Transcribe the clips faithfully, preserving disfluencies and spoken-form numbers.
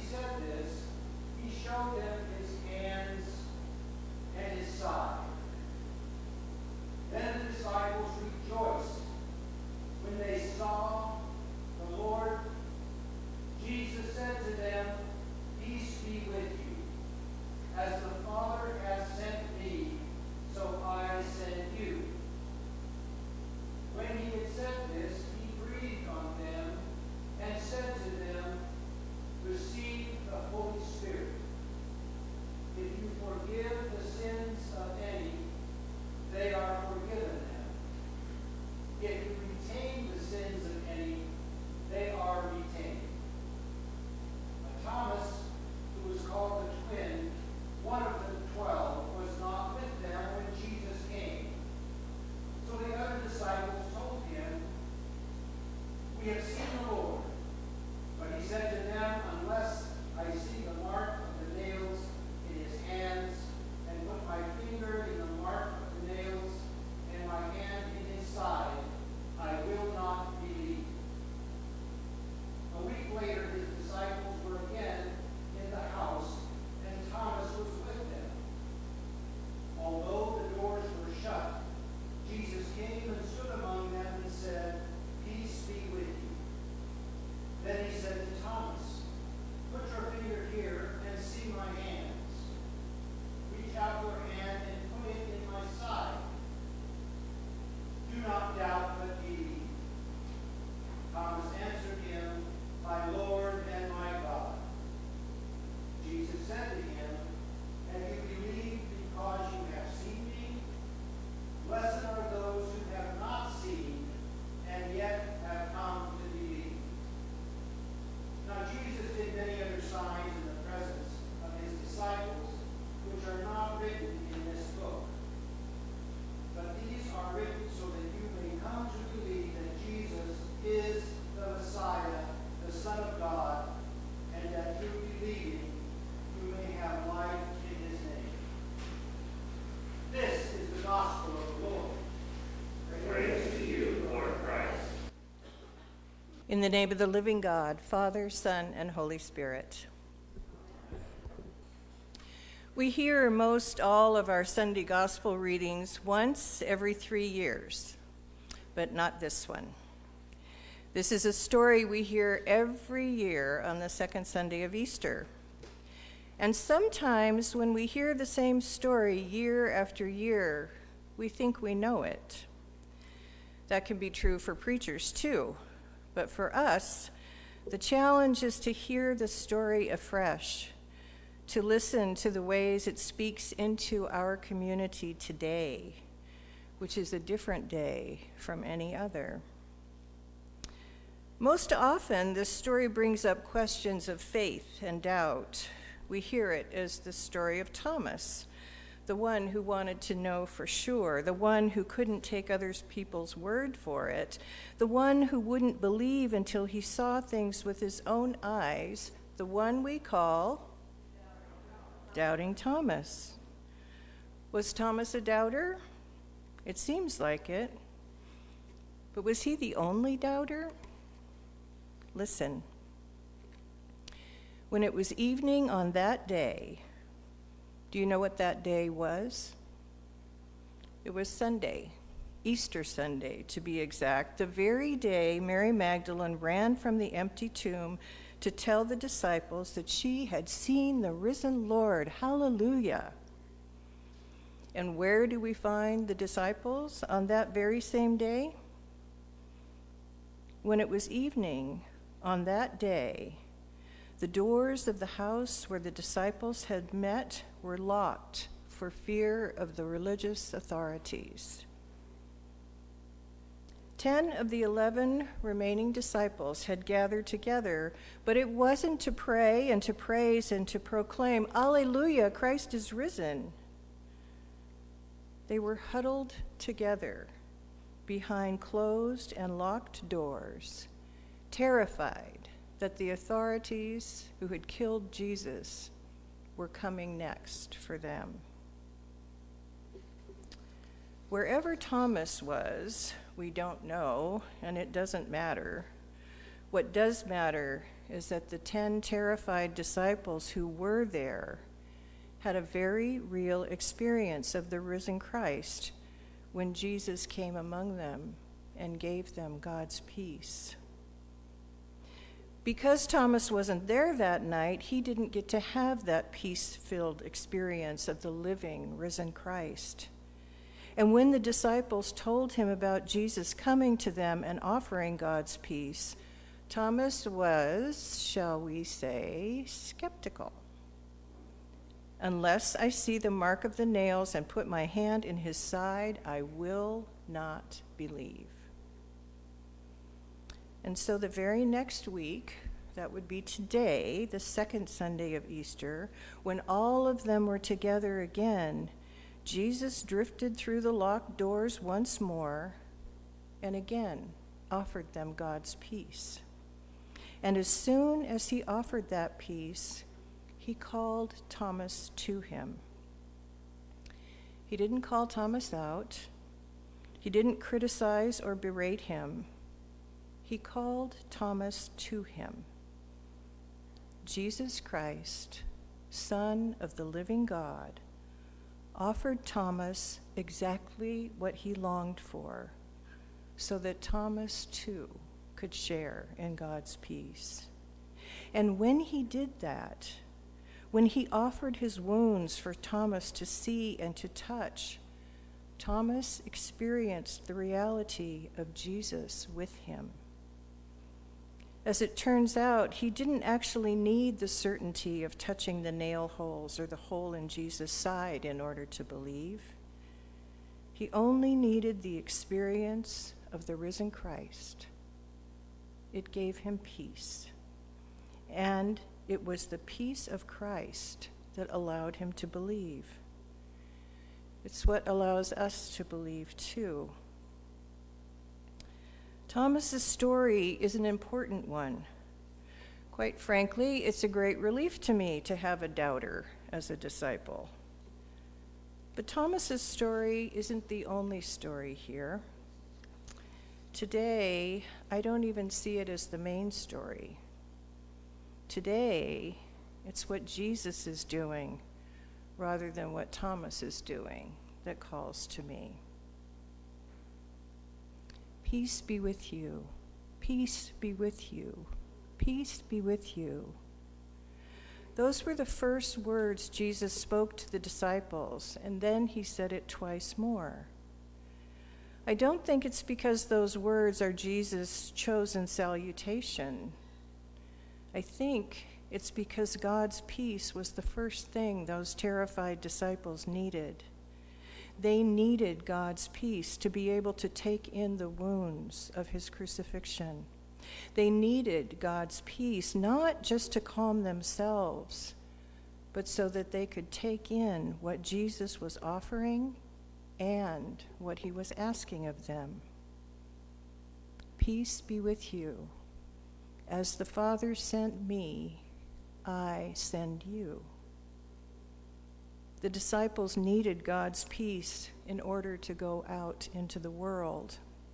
said this, he showed them his hands and his side. Then the disciples rejoiced when they saw the Lord. Jesus said to them, "Peace be with you. As the Father has sent me, so I send you." When he had said this, he breathed on them and said to them, "Receive the Holy Spirit. If you forgive the sins of any, they are forgiven them. If you retain the sins of any, they are retained." But Thomas, who was called the twin, one of the twelve, was not with them when Jesus came. So the other disciples told him, "We have seen the Lord." But he said to them, "Unless I see the mark of the nails in his hands, and put my finger in the mark of the nails, and my hand in his side, I will not believe." A week later, his disciples were again in the house, and Thomas was with them. Although the doors were shut, Jesus came and stood among them and said, "Peace be with you." Then he said to Thomas, "Put your finger here and see my hands. Reach out your hand and put it in my side. Do not doubt, but believe." Thomas answered him, "My Lord and my God." Jesus said to him, "Have you believed because you have seen me? Blessed are those who have not seen and yet have come to believe." Now Jesus did many other signs in the presence of his disciples, which are not written in this book. But these are written so that you may come to believe that Jesus is the Messiah, the Son of God, and that through believing you may have life in his name. This is the gospel of the Lord. Praise to you, Lord Christ. In the name of the living God, Father, Son, and Holy Spirit. We hear most all of our Sunday gospel readings once every three years, but not this one. This is a story we hear every year on the second Sunday of Easter. And sometimes when we hear the same story year after year, we think we know it. That can be true for preachers too. But for us, the challenge is to hear the story afresh, to listen to the ways it speaks into our community today, which is a different day from any other. Most often, this story brings up questions of faith and doubt. We hear it as the story of Thomas, the one who wanted to know for sure, the one who couldn't take other people's word for it, the one who wouldn't believe until he saw things with his own eyes, the one we call Doubting Thomas. Was Thomas a doubter? It seems like it. But was he the only doubter? Listen. When it was evening on that day, do you know what that day was? It was Sunday, Easter Sunday to be exact, the very day Mary Magdalene ran from the empty tomb to tell the disciples that she had seen the risen Lord. Hallelujah. And where do we find the disciples on that very same day? When it was evening on that day, the doors of the house where the disciples had met were locked for fear of the religious authorities. Ten of the eleven remaining disciples had gathered together, but it wasn't to pray and to praise and to proclaim, "Alleluia, Christ is risen." They were huddled together behind closed and locked doors, terrified that the authorities who had killed Jesus were coming next for them. Wherever Thomas was, we don't know, and it doesn't matter. What does matter is that the ten terrified disciples who were there had a very real experience of the risen Christ when Jesus came among them and gave them God's peace. Because Thomas wasn't there that night, he didn't get to have that peace-filled experience of the living, risen Christ. And when the disciples told him about Jesus coming to them and offering God's peace, Thomas was, shall we say, skeptical. Unless I see the mark of the nails and put my hand in his side, I will not believe. And so the very next week, that would be today, the second Sunday of Easter, when all of them were together again, Jesus drifted through the locked doors once more and again offered them God's peace. And as soon as he offered that peace, he called Thomas to him. He didn't call Thomas out. He didn't criticize or berate him. He called Thomas to him. Jesus Christ, Son of the living God, offered Thomas exactly what he longed for, so that Thomas too could share in God's peace. And when he did that, when he offered his wounds for Thomas to see and to touch, Thomas experienced the reality of Jesus with him. As it turns out, he didn't actually need the certainty of touching the nail holes or the hole in Jesus' side in order to believe. He only needed the experience of the risen Christ. It gave him peace. And it was the peace of Christ that allowed him to believe. It's what allows us to believe too. Thomas's story is an important one. Quite frankly, it's a great relief to me to have a doubter as a disciple. But Thomas's story isn't the only story here. Today, I don't even see it as the main story. Today, it's what Jesus is doing rather than what Thomas is doing that calls to me. Peace be with you. Peace be with you. Peace be with you. Those were the first words Jesus spoke to the disciples, and then he said it twice more. I don't think it's because those words are Jesus' chosen salutation. I think it's because God's peace was the first thing those terrified disciples needed. They needed God's peace to be able to take in the wounds of his crucifixion. They needed God's peace not just to calm themselves, but so that they could take in what Jesus was offering and what he was asking of them. Peace be with you. As the Father sent me, I send you. The disciples needed God's peace in order to go out into the world.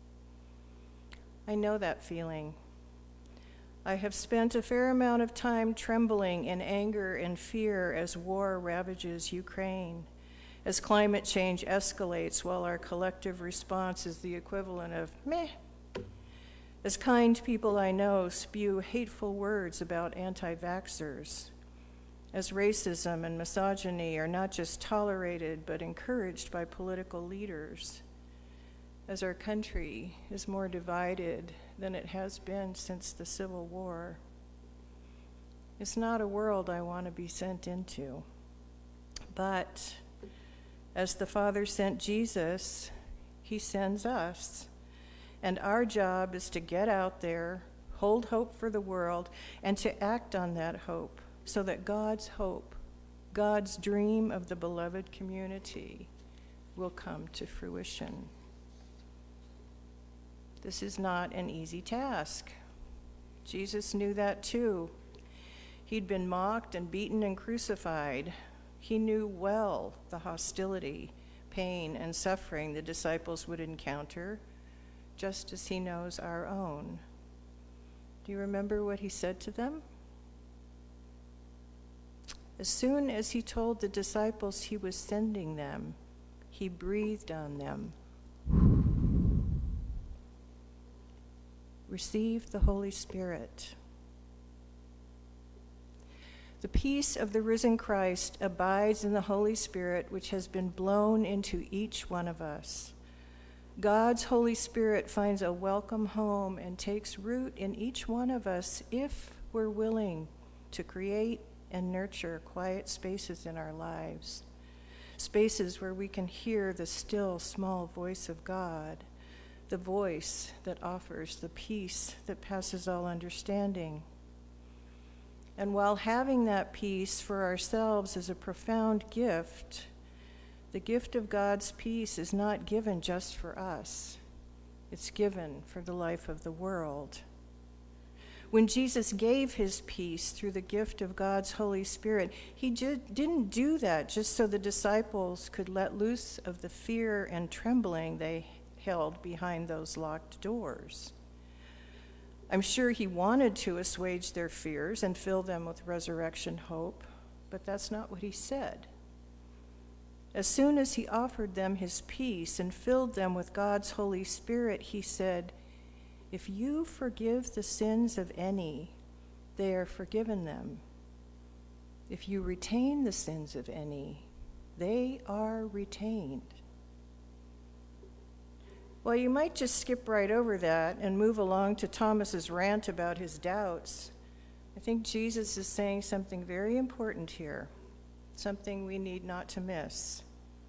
I know that feeling. I have spent a fair amount of time trembling in anger and fear as war ravages Ukraine, as climate change escalates while our collective response is the equivalent of meh, as kind people I know spew hateful words about anti-vaxxers, as racism and misogyny are not just tolerated but encouraged by political leaders, as our country is more divided than it has been since the Civil War. It's not a world I want to be sent into. But as the Father sent Jesus, he sends us. And our job is to get out there, hold hope for the world, and to act on that hope, so that God's hope, God's dream of the beloved community, will come to fruition. This is not an easy task. Jesus knew that too. He'd been mocked and beaten and crucified. He knew well the hostility, pain, and suffering the disciples would encounter, just as he knows our own. Do you remember what he said to them? As soon as he told the disciples he was sending them, he breathed on them. Receive the Holy Spirit. The peace of the risen Christ abides in the Holy Spirit, which has been blown into each one of us. God's Holy Spirit finds a welcome home and takes root in each one of us if we're willing to create and nurture quiet spaces in our lives, spaces where we can hear the still, small voice of God, the voice that offers the peace that passes all understanding. And while having that peace for ourselves is a profound gift, the gift of God's peace is not given just for us. It's given for the life of the world. When Jesus gave his peace through the gift of God's Holy Spirit, he ju- didn't do that just so the disciples could let loose of the fear and trembling they held behind those locked doors. I'm sure he wanted to assuage their fears and fill them with resurrection hope, but that's not what he said. As soon as he offered them his peace and filled them with God's Holy Spirit, he said, "If you forgive the sins of any, they are forgiven them. If you retain the sins of any, they are retained." Well, you might just skip right over that and move along to Thomas's rant about his doubts. I think Jesus is saying something very important here, something we need not to miss.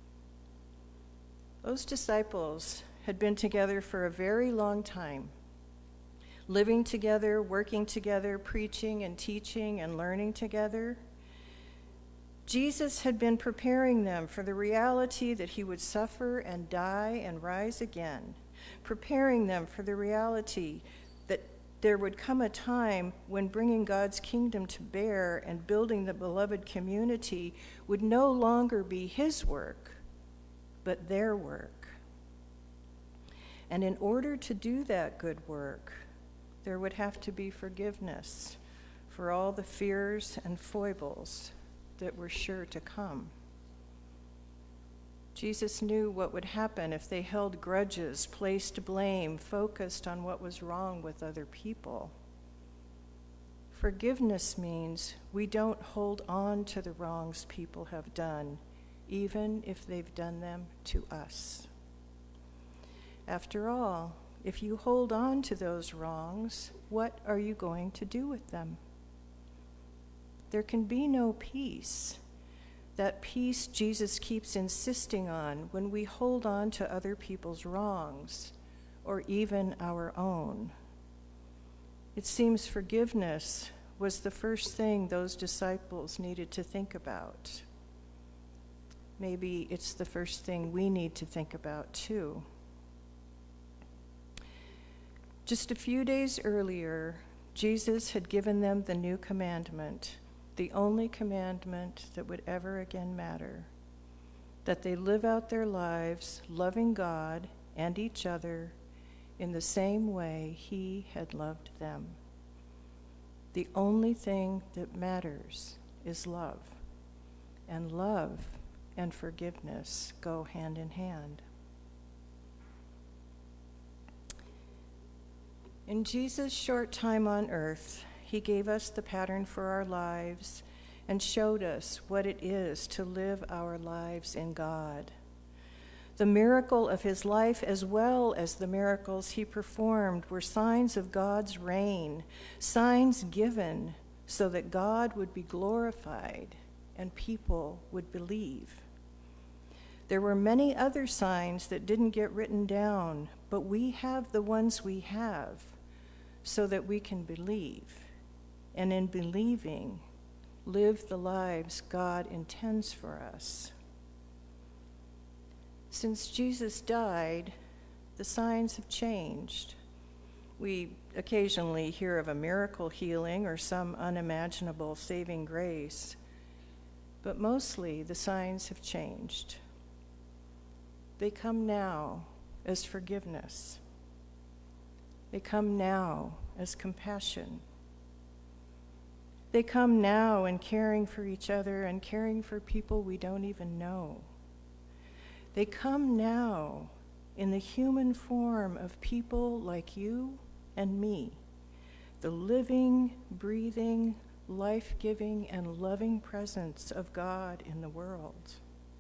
Those disciples had been together for a very long time, living together, working together, preaching and teaching and learning together. Jesus had been preparing them for the reality that he would suffer and die and rise again, preparing them for the reality that there would come a time when bringing God's kingdom to bear and building the beloved community would no longer be his work, but their work. And in order to do that good work, there would have to be forgiveness for all the fears and foibles that were sure to come. Jesus knew what would happen if they held grudges, placed blame, focused on what was wrong with other people. Forgiveness means we don't hold on to the wrongs people have done, even if they've done them to us. After all, if you hold on to those wrongs, what are you going to do with them? There can be no peace. That peace Jesus keeps insisting on when we hold on to other people's wrongs, or even our own. It seems forgiveness was the first thing those disciples needed to think about. Maybe it's the first thing we need to think about too. Just a few days earlier, Jesus had given them the new commandment, the only commandment that would ever again matter, that they live out their lives loving God and each other in the same way he had loved them. The only thing that matters is love, and love and forgiveness go hand in hand. In Jesus' short time on earth, he gave us the pattern for our lives and showed us what it is to live our lives in God. The miracle of his life, as well as the miracles he performed, were signs of God's reign, signs given so that God would be glorified and people would believe. There were many other signs that didn't get written down, but we have the ones we have so that we can believe. And in believing, live the lives God intends for us. Since Jesus died, the signs have changed. We occasionally hear of a miracle healing or some unimaginable saving grace, but mostly the signs have changed. They come now as forgiveness. They come now as compassion. They come now in caring for each other and caring for people we don't even know. They come now in the human form of people like you and me, the living, breathing, life-giving, and loving presence of God in the world.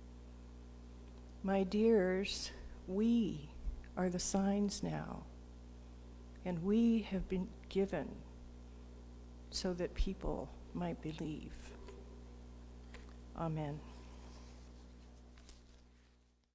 My dears, we are the signs now, and we have been given so that people might believe. Amen.